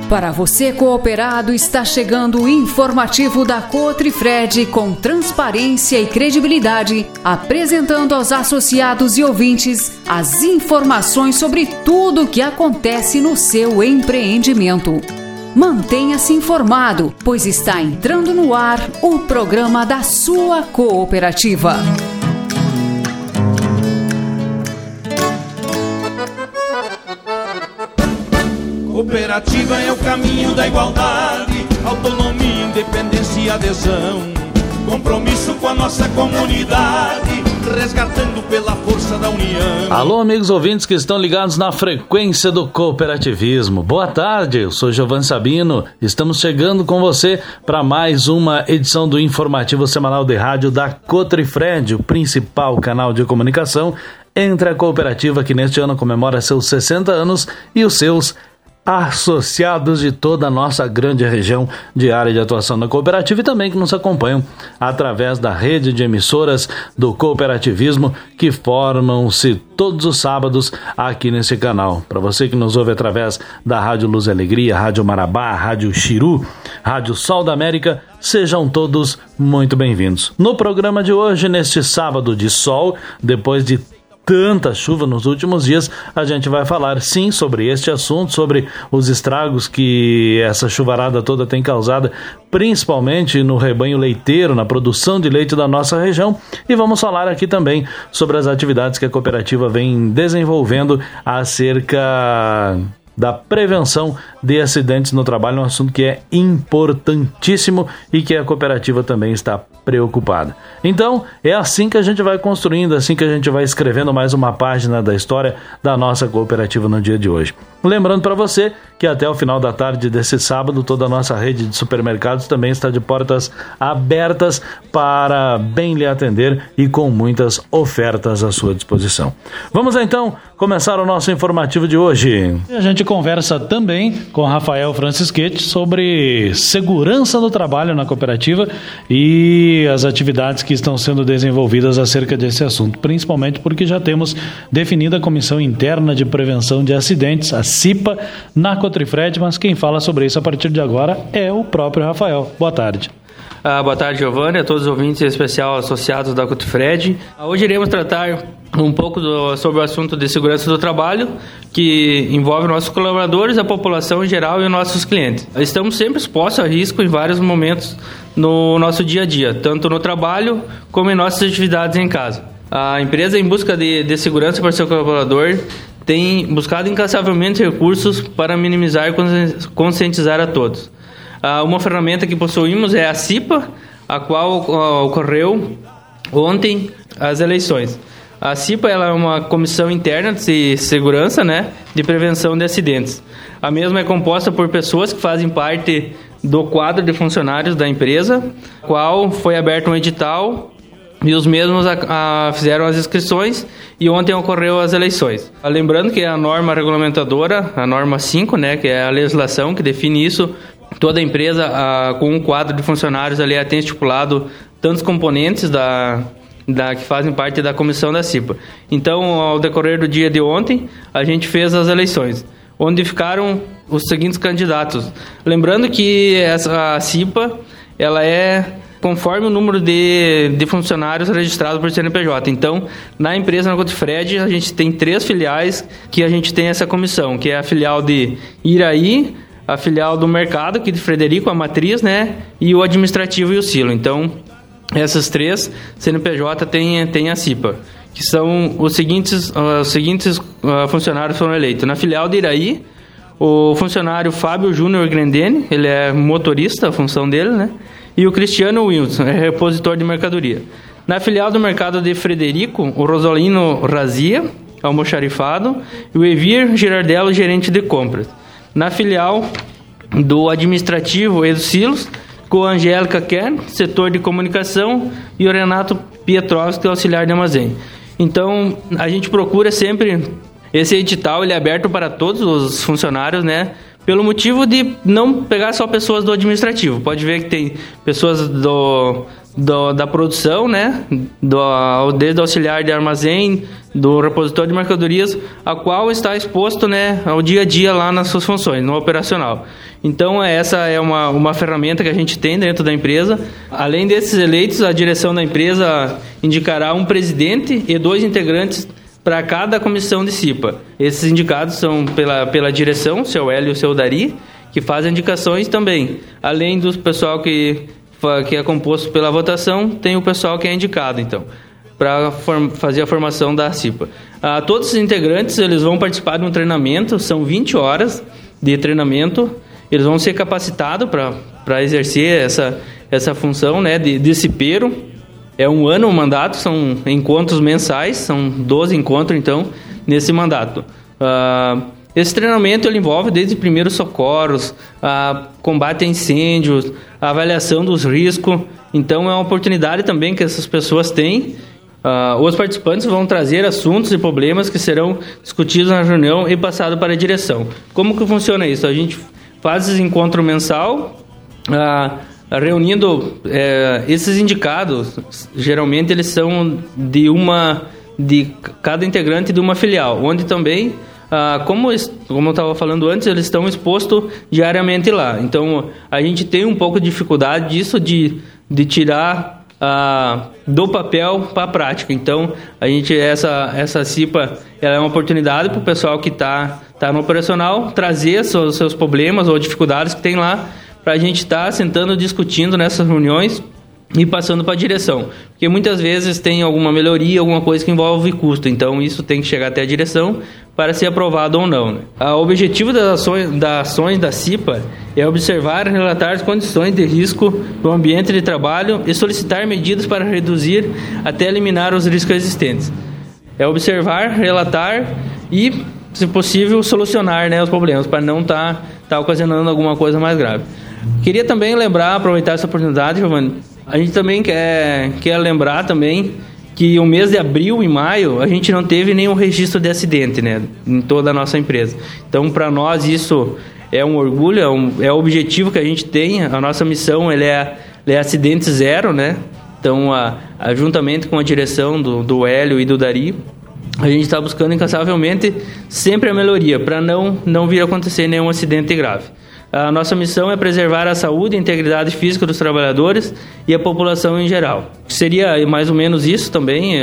Para você cooperado, está chegando o informativo da Cotrifred com transparência e credibilidade, apresentando aos associados e ouvintes as informações sobre tudo o que acontece no seu empreendimento. Mantenha-se informado, pois está entrando no ar o programa da sua cooperativa. Cooperativa é o caminho da igualdade, autonomia, independência e adesão. Compromisso com a nossa comunidade, resgatando pela força da união. Alô, amigos ouvintes que estão ligados na frequência do cooperativismo. Boa tarde, eu sou Giovanni Sabino. Estamos chegando com você para mais uma edição do informativo semanal de rádio da Cotrifred, o principal canal de comunicação entre a cooperativa que neste ano comemora seus 60 anos e os seus associados de toda a nossa grande região de área de atuação da cooperativa e também que nos acompanham através da rede de emissoras do cooperativismo que formam-se todos os sábados aqui nesse canal. Para você que nos ouve através da Rádio Luz e Alegria, Rádio Marabá, Rádio Xiru, Rádio Sol da América, sejam todos muito bem-vindos. No programa de hoje, neste sábado de sol, depois de tanta chuva nos últimos dias, a gente vai falar sim sobre este assunto, sobre os estragos que essa chuvarada toda tem causado, principalmente no rebanho leiteiro, na produção de leite da nossa região, e vamos falar aqui também sobre as atividades que a cooperativa vem desenvolvendo acerca da prevenção de acidentes no trabalho, um assunto que é importantíssimo e que a cooperativa também está preocupada. Então, é assim que a gente vai construindo, assim que a gente vai escrevendo mais uma página da história da nossa cooperativa no dia de hoje. Lembrando para você que até o final da tarde desse sábado, toda a nossa rede de supermercados também está de portas abertas para bem lhe atender e com muitas ofertas à sua disposição. Vamos então começar o nosso informativo de hoje. A gente conversa também com Rafael Francischetti sobre segurança do trabalho na cooperativa e as atividades que estão sendo desenvolvidas acerca desse assunto, principalmente porque já temos definida a Comissão Interna de Prevenção de Acidentes, a CIPA, na Cotrifred, mas quem fala sobre isso a partir de agora é o próprio Rafael. Boa tarde. Boa tarde, Giovanni, a todos os ouvintes, em especial associados da Cotrifred. Hoje iremos tratar um pouco sobre o assunto de segurança do trabalho, que envolve nossos colaboradores, a população em geral e os nossos clientes. Estamos sempre expostos a risco em vários momentos no nosso dia a dia, tanto no trabalho como em nossas atividades em casa. A empresa, em busca de segurança para seu colaborador, tem buscado incansavelmente recursos para minimizar e conscientizar a todos. Uma ferramenta que possuímos é a CIPA, a qual ocorreu ontem as eleições. A CIPA ela é uma comissão interna de segurança, de prevenção de acidentes. A mesma é composta por pessoas que fazem parte do quadro de funcionários da empresa, qual foi aberto um edital e os mesmos fizeram as inscrições e ontem ocorreu as eleições. Lembrando que a norma regulamentadora, a norma 5, que é a legislação que define isso, toda empresa com um quadro de funcionários ali tem estipulado tantos componentes que fazem parte da comissão da CIPA. Então, ao decorrer do dia de ontem, a gente fez as eleições, onde ficaram os seguintes candidatos. Lembrando que a CIPA ela é conforme o número de funcionários registrados por CNPJ. Então, na empresa, na Cotrifred, a gente tem 3 filiais que a gente tem essa comissão, que é a filial de Iraí, a filial do Mercado, que de Frederico, a matriz, e o administrativo e o silo. Então, essas 3 CNPJ tem a CIPA, que são os seguintes funcionários foram eleitos. Na filial de Iraí, o funcionário Fábio Júnior Grendene, ele é motorista, a função dele, e o Cristiano Wilson, é repositor de mercadoria. Na filial do Mercado de Frederico, o Rosolino Razia, almoxarifado, e o Evir Girardello, gerente de compras. Na filial do administrativo e dos silos, com a Angélica Kern, setor de comunicação, e o Renato Pietrovski, auxiliar de armazém. Então, a gente procura sempre, esse edital ele é aberto para todos os funcionários, pelo motivo de não pegar só pessoas do administrativo. Pode ver que tem pessoas da produção, né? Desde o auxiliar de armazém, do repositor de mercadorias, a qual está exposto, né, ao dia a dia lá nas suas funções, no operacional. Então, essa é uma ferramenta que a gente tem dentro da empresa. Além desses eleitos, a direção da empresa indicará um presidente e 2 integrantes para cada comissão de CIPA. Esses indicados são pela direção, o seu Hélio e o seu Dari, que fazem indicações também. Além do pessoal que é composto pela votação, tem o pessoal que é indicado, então, para fazer a formação da CIPA. Todos os integrantes eles vão participar de um treinamento, são 20 horas de treinamento, eles vão ser capacitados para exercer essa função, né, de cipeiro. É 1 ano o mandato, são encontros mensais, são 12 encontros, então, nesse mandato. Esse treinamento ele envolve desde primeiros socorros, combate a incêndios, a avaliação dos riscos. Então, é uma oportunidade também que essas pessoas têm. Os participantes vão trazer assuntos e problemas que serão discutidos na reunião e passados para a direção. Como que funciona isso? A gente faz esse encontro mensal, reunindo esses indicados. Geralmente, eles são de cada integrante de uma filial, onde também... como eu estava falando antes, eles estão expostos diariamente lá. Então, a gente tem um pouco de dificuldade disso, de tirar do papel para a prática. Então, essa CIPA ela é uma oportunidade para o pessoal que está no operacional trazer seus problemas ou dificuldades que tem lá, para a gente estar sentando, discutindo nessas reuniões e passando para a direção, porque muitas vezes tem alguma melhoria, alguma coisa que envolve custo, então isso tem que chegar até a direção para ser aprovado ou não, né? O objetivo das ações da CIPA é observar e relatar as condições de risco do ambiente de trabalho e solicitar medidas para reduzir até eliminar os riscos existentes. É observar, relatar e, se possível, solucionar, né, os problemas, para não estar ocasionando alguma coisa mais grave. Queria também aproveitar essa oportunidade, Giovanni. A gente também quer lembrar também que o mês de abril e maio a gente não teve nenhum registro de acidente, né, em toda a nossa empresa. Então, para nós isso é um orgulho, é o objetivo que a gente tem. A nossa missão é acidente zero, né? Então, juntamente com a direção do Hélio e do Dari, a gente está buscando incansavelmente sempre a melhoria para não vir a acontecer nenhum acidente grave. A nossa missão é preservar a saúde e a integridade física dos trabalhadores e a população em geral. Seria mais ou menos isso também.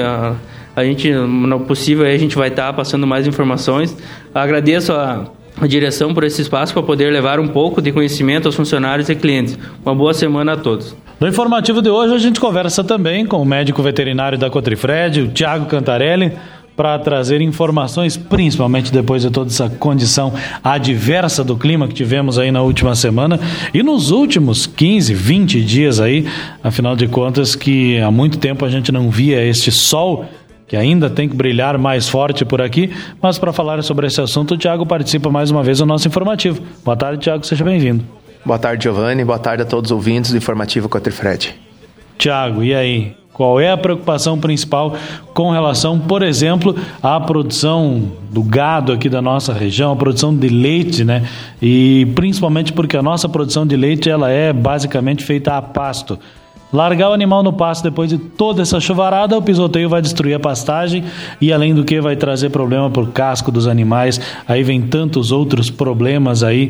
A gente, no possível, a gente vai estar passando mais informações. Agradeço a direção por esse espaço para poder levar um pouco de conhecimento aos funcionários e clientes. Uma boa semana a todos. No informativo de hoje a gente conversa também com o médico veterinário da Cotrifred, o Thiago Cantarelli, para trazer informações, principalmente depois de toda essa condição adversa do clima que tivemos aí na última semana e nos últimos 15, 20 dias aí, afinal de contas que há muito tempo a gente não via este sol que ainda tem que brilhar mais forte por aqui, mas para falar sobre esse assunto o Thiago participa mais uma vez do nosso informativo. Boa tarde, Thiago, seja bem-vindo. Boa tarde, Giovanni, boa tarde a todos os ouvintes do informativo Cotrifred. Thiago, e aí? Qual é a preocupação principal com relação, por exemplo, à produção do gado aqui da nossa região, a produção de leite, né? E principalmente porque a nossa produção de leite ela é basicamente feita a pasto. Largar o animal no pasto depois de toda essa chuvarada, o pisoteio vai destruir a pastagem e, além do que, vai trazer problema para o casco dos animais. Aí vem tantos outros problemas aí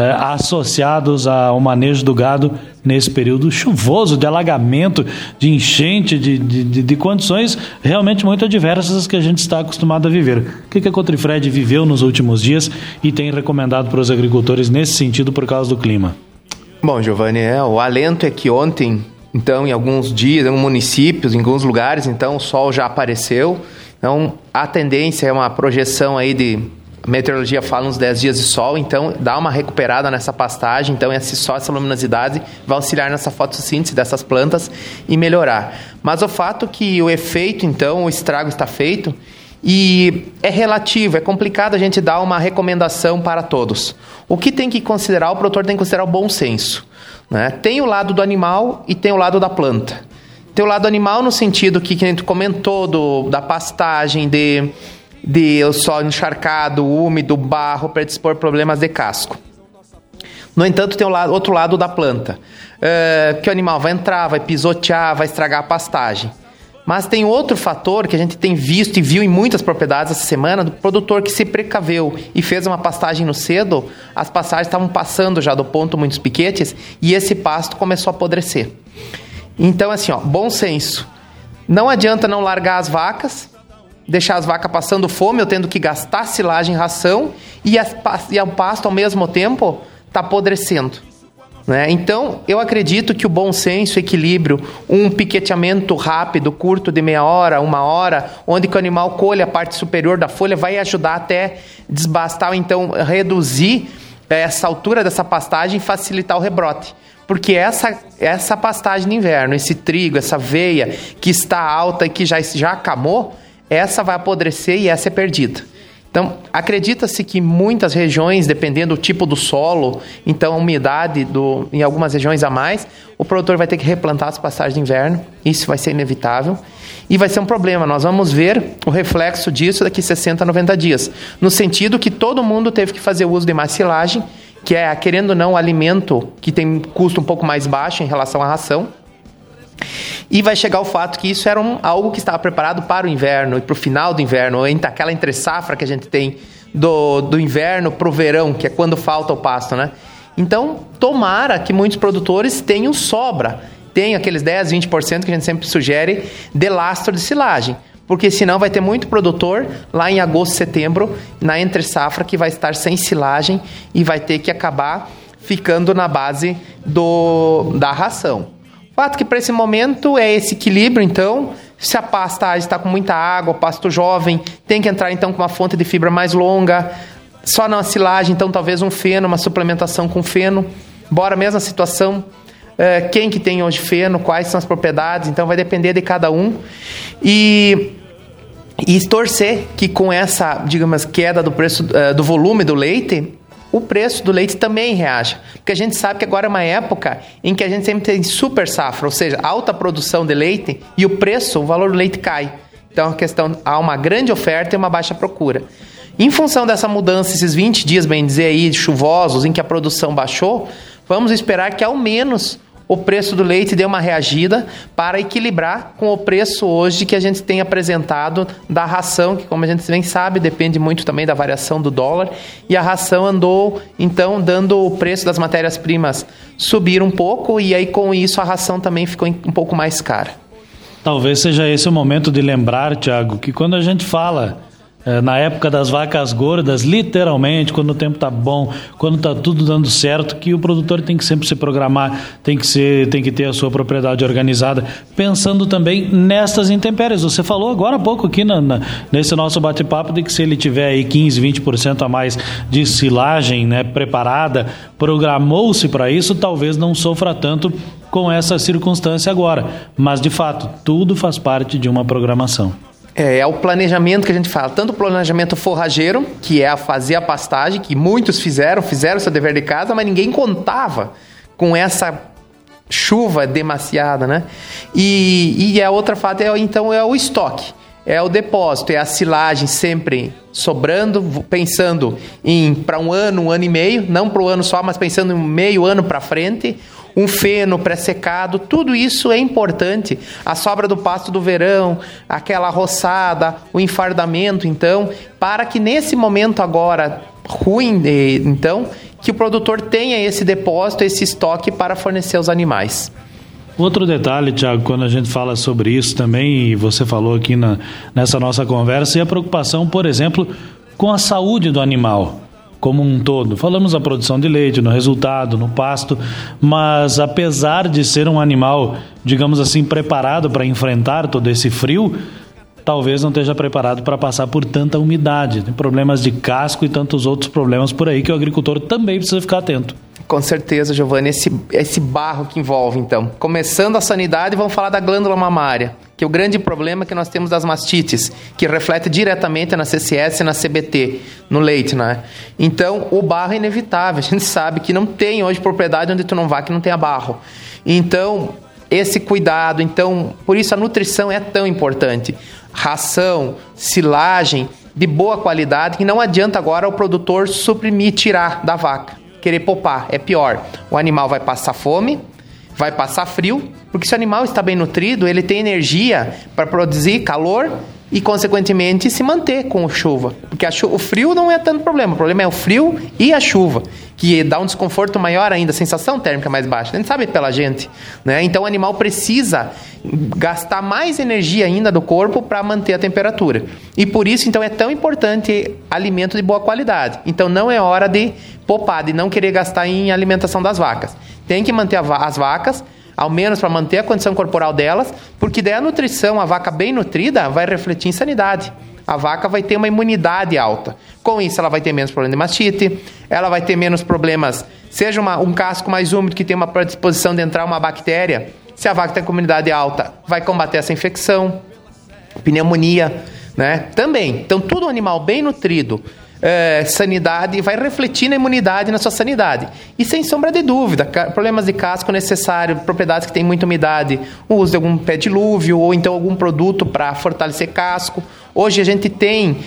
associados ao manejo do gado nesse período chuvoso, de alagamento, de enchente, de condições realmente muito adversas que a gente está acostumado a viver. O que a Cotrifred viveu nos últimos dias e tem recomendado para os agricultores nesse sentido por causa do clima? Bom, Giovanni, o alento é que ontem... Então, em alguns dias, em alguns municípios, em alguns lugares, então o sol já apareceu. Então, a tendência é uma projeção aí de... A meteorologia fala uns 10 dias de sol, então dá uma recuperada nessa pastagem. Então, essa luminosidade vai auxiliar nessa fotossíntese dessas plantas e melhorar. Mas o fato é que o efeito, então, o estrago está feito e é relativo, é complicado a gente dar uma recomendação para todos. O que tem que considerar, o produtor tem que considerar o bom senso. Né? Tem o lado do animal e tem o lado da planta. Tem o lado animal no sentido que a gente comentou da pastagem, de o solo encharcado, úmido, barro, predispor problemas de casco. No entanto, tem o outro lado da planta, que o animal vai entrar, vai pisotear, vai estragar a pastagem. Mas tem outro fator que a gente tem visto e viu em muitas propriedades essa semana, do produtor que se precaveu e fez uma pastagem no cedo, as pastagens estavam passando já do ponto muitos piquetes e esse pasto começou a apodrecer. Então, assim, bom senso. Não adianta não largar as vacas, deixar as vacas passando fome, eu tendo que gastar silagem e ração, e o pasto, ao mesmo tempo, está apodrecendo. Né? Então, eu acredito que o bom senso, o equilíbrio, um piqueteamento rápido, curto de meia hora, 1 hora, onde que o animal colhe a parte superior da folha, vai ajudar até desbastar, ou então reduzir essa altura dessa pastagem e facilitar o rebrote. Porque essa pastagem de inverno, esse trigo, essa aveia que está alta e que já acamou, essa vai apodrecer e essa é perdida. Então, acredita-se que muitas regiões, dependendo do tipo do solo, então a umidade em algumas regiões a mais, o produtor vai ter que replantar as pastagens de inverno, isso vai ser inevitável, e vai ser um problema. Nós vamos ver o reflexo disso daqui 60, 90 dias, no sentido que todo mundo teve que fazer uso de mais silagem, que é, querendo ou não, um alimento que tem custo um pouco mais baixo em relação à ração. E vai chegar o fato que isso era algo que estava preparado para o inverno e para o final do inverno, aquela entre safra que a gente tem do inverno para o verão, que é quando falta o pasto, né? Então, tomara que muitos produtores tenham sobra, tenham aqueles 10, 20% que a gente sempre sugere de lastro de silagem, porque senão vai ter muito produtor lá em agosto, setembro, na entre safra, que vai estar sem silagem e vai ter que acabar ficando na base da ração. O fato que para esse momento é esse equilíbrio, então, se a pastagem está com muita água, pasto jovem, tem que entrar então com uma fonte de fibra mais longa, só na silagem, então talvez um feno, uma suplementação com feno, embora a mesma situação, quem que tem hoje feno, quais são as propriedades, então vai depender de cada um, e torcer que com essa, digamos, queda do preço, do volume do leite, o preço do leite também reaja. Porque a gente sabe que agora é uma época em que a gente sempre tem super safra, ou seja, alta produção de leite e o valor do leite cai. Então, há uma grande oferta e uma baixa procura. Em função dessa mudança, esses 20 dias, bem dizer aí, chuvosos, em que a produção baixou, vamos esperar que ao menos o preço do leite dê uma reagida para equilibrar com o preço hoje que a gente tem apresentado da ração, que como a gente bem sabe, depende muito também da variação do dólar, e a ração andou, então, dando o preço das matérias-primas subir um pouco, e aí com isso a ração também ficou um pouco mais cara. Talvez seja esse o momento de lembrar, Tiago, que quando a gente fala na época das vacas gordas, literalmente, quando o tempo está bom, quando está tudo dando certo, que o produtor tem que sempre se programar, tem que ter a sua propriedade organizada, pensando também nestas intempéries. Você falou agora há pouco aqui nesse nosso bate-papo de que se ele tiver aí 15, 20% a mais de silagem, né, preparada, programou-se para isso, talvez não sofra tanto com essa circunstância agora. Mas, de fato, tudo faz parte de uma programação. É o planejamento que a gente fala, tanto o planejamento forrageiro, que é fazer a pastagem, que muitos fizeram seu dever de casa, mas ninguém contava com essa chuva demasiada, né? E a outra fato então é o estoque, é o depósito, é a silagem sempre sobrando, pensando para um ano e meio, não para o ano só, mas pensando em meio ano para frente, um feno pré-secado, tudo isso é importante. A sobra do pasto do verão, aquela roçada, o enfardamento, então, para que nesse momento agora ruim, então, que o produtor tenha esse depósito, esse estoque para fornecer aos animais. Outro detalhe, Tiago, quando a gente fala sobre isso também, e você falou aqui nessa nossa conversa, é a preocupação, por exemplo, com a saúde do animal como um todo. Falamos da produção de leite, no resultado, no pasto, mas apesar de ser um animal, digamos assim, preparado para enfrentar todo esse frio, talvez não esteja preparado para passar por tanta umidade. Tem problemas de casco e tantos outros problemas por aí que o agricultor também precisa ficar atento. Com certeza, Giovanni, esse barro que envolve, então. Começando a sanidade, vamos falar da glândula mamária, que é o grande problema que nós temos das mastites, que reflete diretamente na CCS e na CBT, no leite, né? Então, o barro é inevitável. A gente sabe que não tem hoje propriedade onde tu não vá que não tenha barro. Então, esse cuidado, então, por isso a nutrição é tão importante. Ração, silagem de boa qualidade, que não adianta agora o produtor suprimir, tirar da vaca. querer popar, é pior. O animal vai passar fome, vai passar frio, porque se o animal está bem nutrido, ele tem energia para produzir calor e, consequentemente, se manter com a chuva. Porque o frio não é tanto problema, o problema é o frio e a chuva, que dá um desconforto maior ainda, a sensação térmica mais baixa. A gente sabe pela gente, né? Então, o animal precisa gastar mais energia ainda do corpo para manter a temperatura. E por isso, então, é tão importante alimento de boa qualidade. Então, não é hora de popar, de não querer gastar em alimentação das vacas. Tem que manter as vacas, ao menos para manter a condição corporal delas, porque daí a nutrição, a vaca bem nutrida, vai refletir em sanidade. A vaca vai ter uma imunidade alta. Com isso, ela vai ter menos problema de mastite, ela vai ter menos problemas, seja um casco mais úmido que tem uma predisposição de entrar uma bactéria. Se a vaca tem imunidade alta, vai combater essa infecção, pneumonia, né? Também. Então, todo animal bem nutrido, sanidade, vai refletir na imunidade, na sua sanidade. E sem sombra de dúvida, problemas de casco necessário, propriedades que têm muita umidade, o uso de algum pé dilúvio ou então algum produto para fortalecer casco. Hoje a gente tem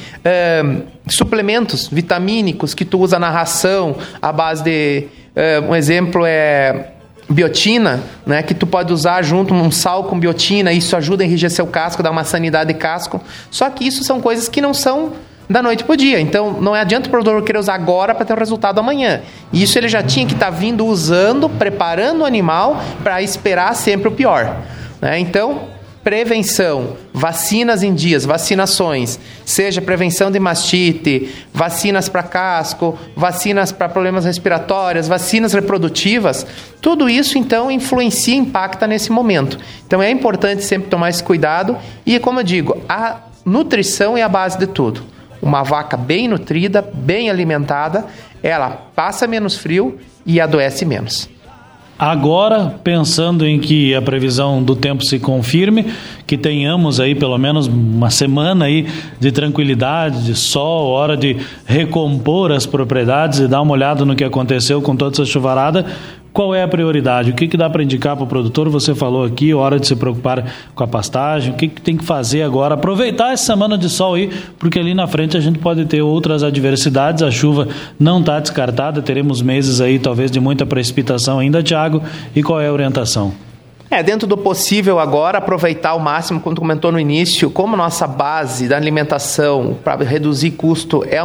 suplementos vitamínicos que tu usa na ração, à base de, um exemplo é biotina, né, que tu pode usar junto um sal com biotina, isso ajuda a enrijecer o casco, dá uma sanidade de casco. Só que isso são coisas que não são da noite para o dia. Então, não adianta o produtor querer usar agora para ter o resultado amanhã. Isso ele já tinha que estar vindo usando, preparando o animal para esperar sempre o pior, né? Então, prevenção, vacinas em dias, vacinações, seja prevenção de mastite, vacinas para casco, vacinas para problemas respiratórios, vacinas reprodutivas, tudo isso, então, influencia e impacta nesse momento. Então, é importante sempre tomar esse cuidado e, como eu digo, a nutrição é a base de tudo. Uma vaca bem nutrida, bem alimentada, ela passa menos frio e adoece menos. Agora, pensando em que a previsão do tempo se confirme, que tenhamos aí pelo menos uma semana aí de tranquilidade, de sol, hora de recompor as propriedades e dar uma olhada no que aconteceu com toda essa chuvarada, qual é a prioridade? O que dá para indicar para o produtor? Você falou aqui, hora de se preocupar com a pastagem, o que tem que fazer agora? Aproveitar essa semana de sol aí, porque ali na frente a gente pode ter outras adversidades, a chuva não está descartada, teremos meses aí talvez de muita precipitação ainda, Thiago, e qual é a orientação? Dentro do possível agora, aproveitar ao máximo, como tu comentou no início, como nossa base da alimentação para reduzir custo é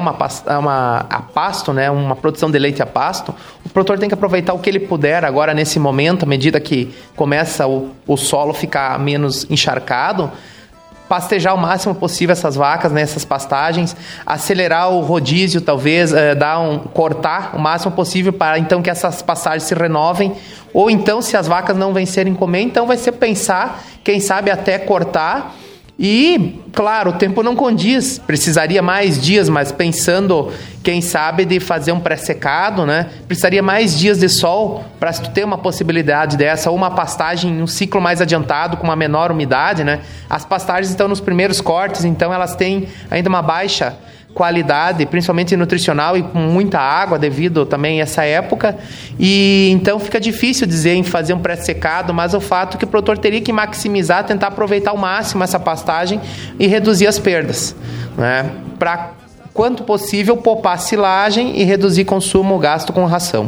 a pasto, né, uma produção de leite a pasto, o produtor tem que aproveitar o que ele puder agora nesse momento, à medida que começa o solo ficar menos encharcado, pastejar o máximo possível essas vacas nessas pastagens, acelerar o rodízio, talvez cortar o máximo possível para então que essas pastagens se renovem, ou então se as vacas não vencerem comer, então vai ser pensar, quem sabe até cortar. E, claro, o tempo não condiz, precisaria mais dias, mas pensando, quem sabe, de fazer um pré-secado, né? Precisaria mais dias de sol para tu ter uma possibilidade dessa, ou uma pastagem em um ciclo mais adiantado, com uma menor umidade, né? As pastagens estão nos primeiros cortes, então elas têm ainda uma baixa qualidade, principalmente nutricional e com muita água devido também a essa época, e então fica difícil dizer em fazer um pré-secado, mas o fato é que o produtor teria que maximizar, tentar aproveitar ao máximo essa pastagem e reduzir as perdas, né? Para, quanto possível, poupar silagem e reduzir consumo, gasto com ração.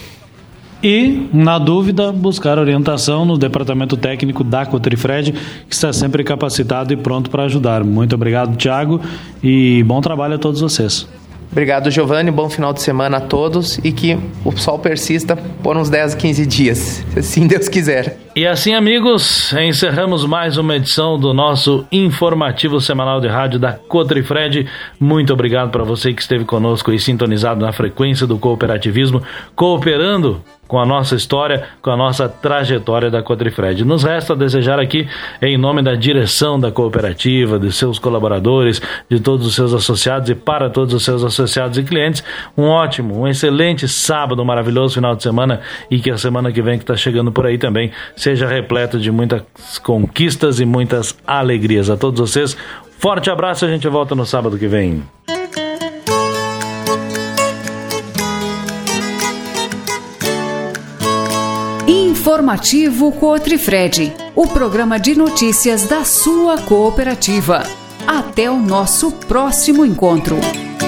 E, na dúvida, buscar orientação no departamento técnico da Cotrifred, que está sempre capacitado e pronto para ajudar. Muito obrigado, Thiago, e bom trabalho a todos vocês. Obrigado, Giovanni. Bom final de semana a todos e que o sol persista por uns 10, 15 dias, se assim Deus quiser. E assim, amigos, encerramos mais uma edição do nosso informativo semanal de rádio da Cotrifred. Muito obrigado para você que esteve conosco e sintonizado na frequência do cooperativismo, cooperando com a nossa história, com a nossa trajetória da Cotrifred. Nos resta desejar aqui, em nome da direção da cooperativa, de seus colaboradores, de todos os seus associados e para todos os seus associados e clientes, um excelente sábado, um maravilhoso final de semana, e que a semana que vem, que está chegando por aí também, seja repleta de muitas conquistas e muitas alegrias. A todos vocês, forte abraço, a gente volta no sábado que vem. Informativo Cotrifred, o programa de notícias da sua cooperativa. Até o nosso próximo encontro.